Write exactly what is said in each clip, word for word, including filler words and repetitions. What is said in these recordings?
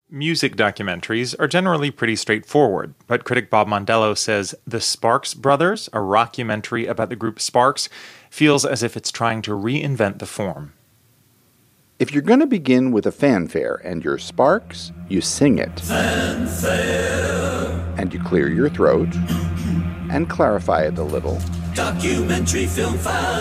Music documentaries are generally pretty straightforward, but critic Bob Mondello says The Sparks Brothers, a rockumentary about the group Sparks, feels as if it's trying to reinvent the form. If you're going to begin with a fanfare and you're Sparks, you sing it. Fanfare. And you clear your throat and clarify it a little. Documentary film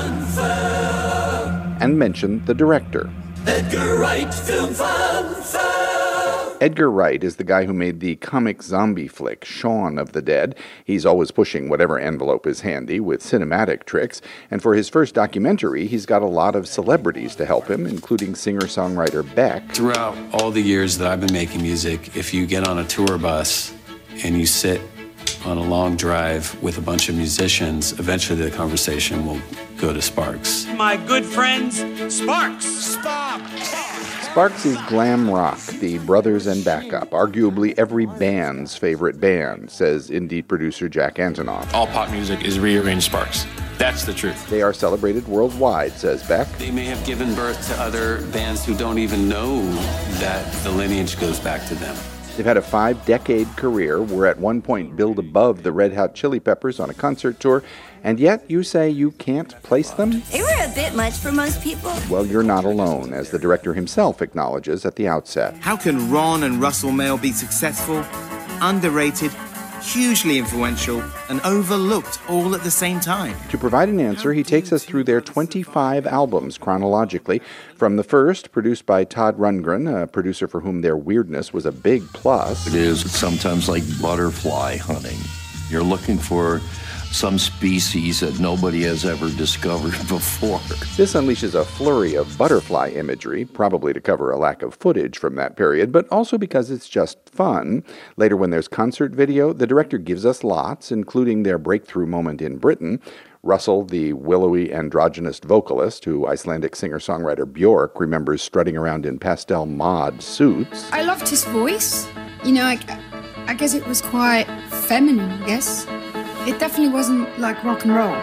fanfare. And mention the director. Edgar Wright film fanfare. Edgar Wright is the guy who made the comic zombie flick Shaun of the Dead. He's always pushing whatever envelope is handy with cinematic tricks, and for his first documentary, he's got a lot of celebrities to help him, including singer-songwriter Beck. Throughout all the years that I've been making music, if you get on a tour bus and you sit on a long drive with a bunch of musicians, eventually the conversation will go to Sparks. My good friends, Sparks! Sparks! Sparks is glam rock, the brothers and backup, arguably every band's favorite band, says indie producer Jack Antonoff. All pop music is rearranged Sparks. That's the truth. They are celebrated worldwide, says Beck. They may have given birth to other bands who don't even know that the lineage goes back to them. They've had a five-decade career, were at one point billed above the Red Hot Chili Peppers on a concert tour, and yet you say you can't place them? They were a bit much for most people. Well, you're not alone, as the director himself acknowledges at the outset. How can Ron and Russell Mael be successful, underrated, hugely influential, and overlooked all at the same time? To provide an answer, he takes us through their twenty-five albums chronologically. From the first, produced by Todd Rundgren, a producer for whom their weirdness was a big plus. It is sometimes like butterfly hunting. You're looking for some species that nobody has ever discovered before. This unleashes a flurry of butterfly imagery, probably to cover a lack of footage from that period, but also because it's just fun. Later, when there's concert video, the director gives us lots, including their breakthrough moment in Britain. Russell, the willowy androgynous vocalist, who Icelandic singer-songwriter Björk remembers strutting around in pastel mod suits. I loved his voice. You know, I, I guess it was quite feminine, I guess. It definitely wasn't like rock and roll.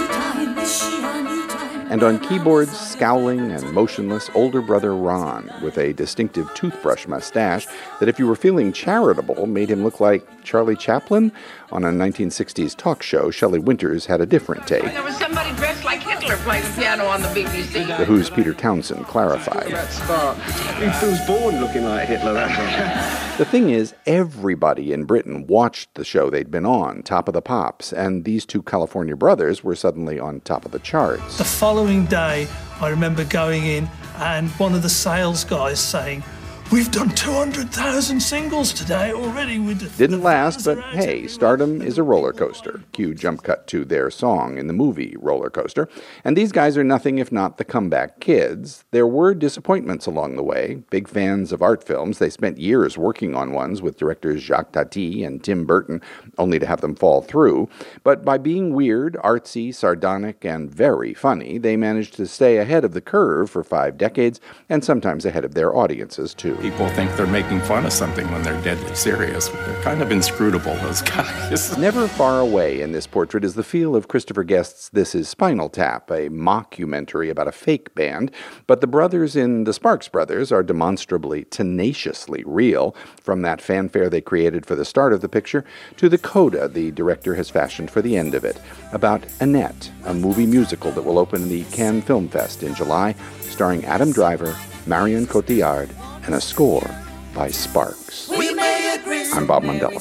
And on keyboards, scowling and motionless, older brother Ron, with a distinctive toothbrush mustache that, if you were feeling charitable, made him look like Charlie Chaplin. On a nineteen sixties talk show, Shelley Winters had a different take. There was somebody dressed like Hitler playing the piano on the B B C. The Who's Peter Townsend clarified. He was born looking like Hitler, The thing is, everybody in Britain watched the show they'd been on, Top of the Pops, and these two California brothers were suddenly on top of the charts. The following day, I remember going in and one of the sales guys saying, "We've done two hundred thousand singles today already." With Didn't last, but hey, stardom is a roller coaster. Cue jump cut to their song in the movie Roller Coaster. And these guys are nothing if not the comeback kids. There were disappointments along the way. Big fans of art films, they spent years working on ones with directors Jacques Tati and Tim Burton, only to have them fall through. But by being weird, artsy, sardonic, and very funny, they managed to stay ahead of the curve for five decades, and sometimes ahead of their audiences, too. People think they're making fun of something when they're deadly serious. They're kind of inscrutable, those guys. Never far away in this portrait is the feel of Christopher Guest's This Is Spinal Tap, a mockumentary about a fake band. But the brothers in The Sparks Brothers are demonstrably, tenaciously real, from that fanfare they created for the start of the picture to the coda the director has fashioned for the end of it, about Annette, a movie musical that will open the Cannes Film Fest in July, starring Adam Driver, Marion Cotillard, and a score by Sparks. I'm Bob Mondello.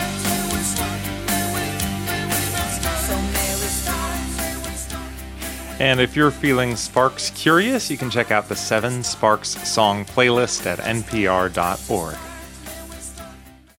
And if you're feeling Sparks curious, you can check out the seven Sparks song playlist at N P R dot org.